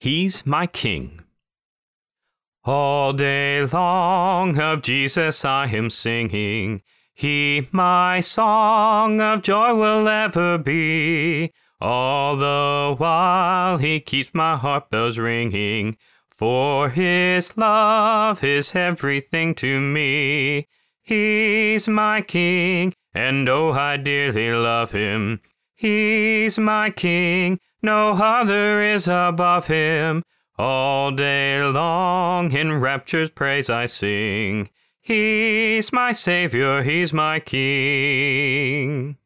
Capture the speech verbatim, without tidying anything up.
He's my King. All day long of Jesus I am singing. He my song of joy will ever be. All the while he keeps my heart bells ringing. For his love is everything to me. He's my King, and oh, I dearly love him. He's my King, no other is above him. All day long in rapture's praise I sing. He's my Savior, he's my King.